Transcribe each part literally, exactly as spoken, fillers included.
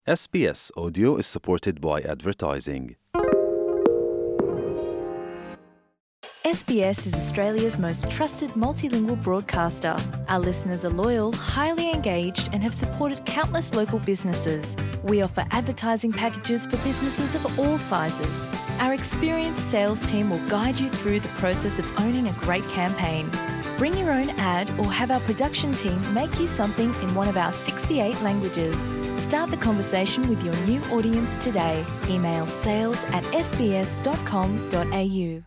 S B S Audio is supported by advertising. S B S is Australia's most trusted multilingual broadcaster. Our listeners are loyal, highly engaged, and have supported countless local businesses. We offer advertising packages for businesses of all sizes. Our experienced sales team will guide you through the process of owning a great campaign. Bring your own ad or have our production team make you something in one of our sixty-eight languages. Start the conversation with your new audience today. Email sales at s b s dot com dot a u.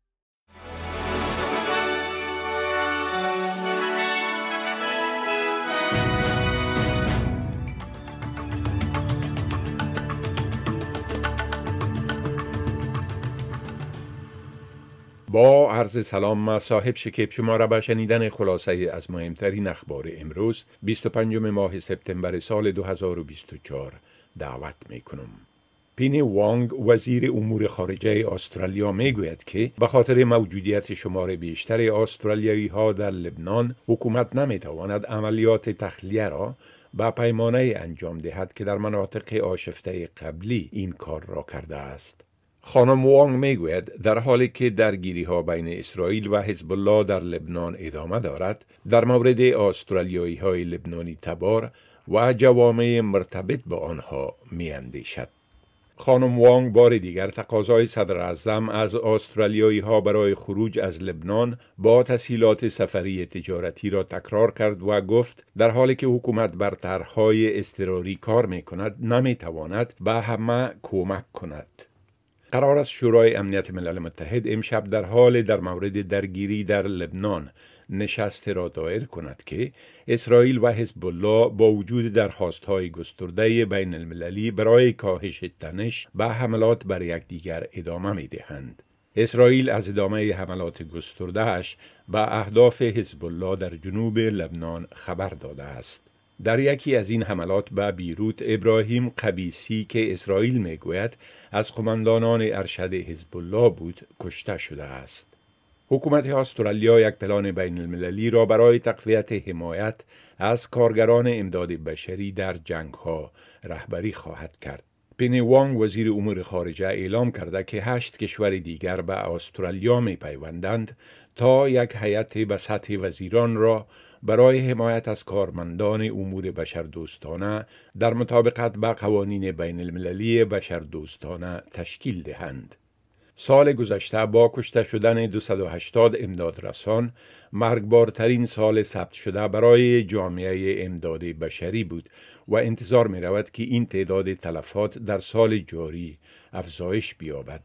با عرض سلام، صاحب شکیب شما را به شنیدن خلاصه از مهمترین اخبار امروز بیست و پنجم ماه سپتامبر سال دو هزار و بیست و چهار دعوت می کنم. پینی وانگ وزیر امور خارجه استرالیا می گوید که به خاطر موجودیت شمار بیشتر استرالیایی ها در لبنان حکومت نمی تواند عملیات تخلیه را به پیمانه انجام دهد که در مناطق آشفته قبلی این کار را کرده است. خانم وانگ میگوید در حالی که درگیری ها بین اسرائیل و حزب الله در لبنان ادامه دارد، در مورد استرالیایی های لبنانی تبار و جوامع مرتبط با آنها می اندیشد. خانم وانگ بار دیگر تقاضای صدر اعظم از استرالیایی ها برای خروج از لبنان با تسهیلات سفری تجارتی را تکرار کرد و گفت در حالی که حکومت بر طرح‌های اضطراری کار می کند، نمی تواند به همه کمک کند. قرار است شورای امنیت ملل متحد امشب در حال در مورد درگیری در لبنان نشست را دایر کند که اسرائیل و حزب الله با وجود درخواست‌های گسترده بین المللی برای کاهش تنش به حملات بر یکدیگر ادامه می‌دهند. اسرائیل از ادامه حملات گسترده‌اش به اهداف حزب الله در جنوب لبنان خبر داده است. در یکی از این حملات به بیروت، ابراهیم قبیسی که اسرائیل میگوید از قماندانان ارشد حزب الله بود کشته شده است. حکومت استرالیا یک پلان بین المللی را برای تقویت حمایت از کارگران امداد بشری در جنگ ها رهبری خواهد کرد. پینی وانگ وزیر امور خارجه اعلام کرده که هشت کشور دیگر به استرالیا می پیوندند تا یک هیئت به سطح وزیران را برای حمایت از کارمندان امور بشردوستانه در مطابقت با قوانین بین المللی بشردوستانه تشکیل دهند. سال گذشته با کشته شدن دویست و هشتاد امدادرسان مرگبارترین سال ثبت شده برای جامعه امداد بشری بود و انتظار می رود که این تعداد تلفات در سال جاری افزایش بیابد.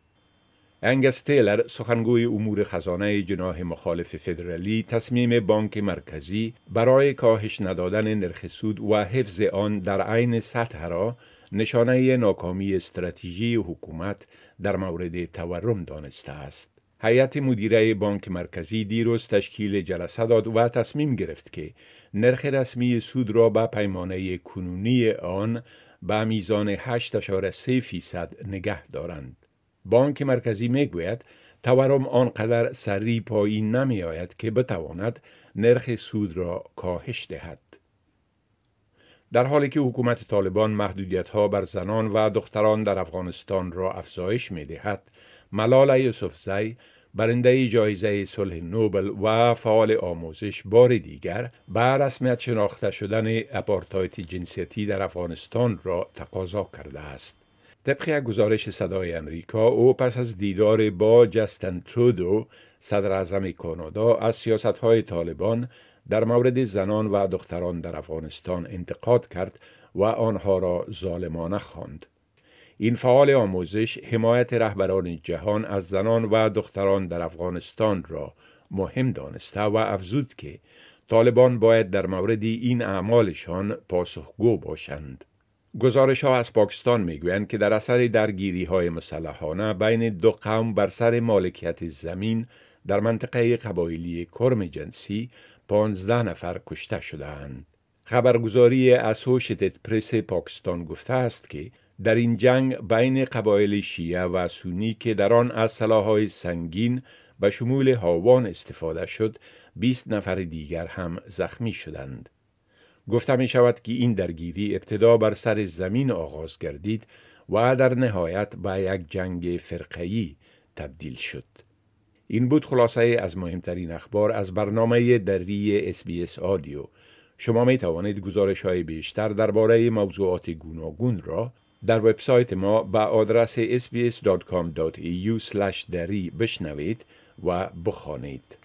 انگس تیلر، سخنگوی امور خزانه جناح مخالف فدرالی، تصمیم بانک مرکزی برای کاهش ندادن نرخ سود و حفظ آن در عین سطح را نشانه ناکامی استراتژی حکومت در مورد تورم دانسته است. هیئت مدیره بانک مرکزی دیروز تشکیل جلسه داد و تصمیم گرفت که نرخ رسمی سود را به پیمانه کنونی آن به میزان هشت اشاره سه فیصد نگه دارند. بانک مرکزی میگوید تورم آنقدر سریع پایین نمی آید که بتواند نرخ سود را کاهش دهد. در حالی که حکومت طالبان محدودیت‌ها بر زنان و دختران در افغانستان را افزایش می دهد، ملال یوسفزی، برنده جایزه صلح نوبل و فعال آموزش، بار دیگر به رسمیت شناخته شدن آپارتاید جنسیتی در افغانستان را تقاضا کرده است. طبق یک گزارش صدای امریکا، او پس از دیدار با جستن ترودو، صدر اعظم کانادا، از سیاست‌های طالبان در مورد زنان و دختران در افغانستان انتقاد کرد و آنها را ظالمانه خواند. این فعال آموزش حمایت رهبران جهان از زنان و دختران در افغانستان را مهم دانسته و افزود که طالبان باید در مورد این اعمالشان پاسخگو باشند. گزارش ها از پاکستان میگویند که در اثر درگیری های مسلحانه بین دو قوم بر سر مالکیت زمین در منطقه قبایلی کرم جنسی پانزده نفر کشته شدند. خبرگزاری اسوشیتد پرس پاکستان گفته است که در این جنگ بین قبایل شیعه و سنی که در آن از سلاح‌های سنگین به شمول هاوان استفاده شد، بیست نفر دیگر هم زخمی شدند. گفته می شود که این درگیری ابتدا بر سر زمین آغاز گردید و در نهایت به یک جنگ فرقه‌ای تبدیل شد. این بود خلاصه از مهمترین اخبار از برنامه دری اس بی اس آدیو. شما می توانید گزارش های بیشتر درباره موضوعات گوناگون را در وبسایت ما به آدرس اس بی اس دات کام دات ای یو اسلش دری بشنوید و بخوانید.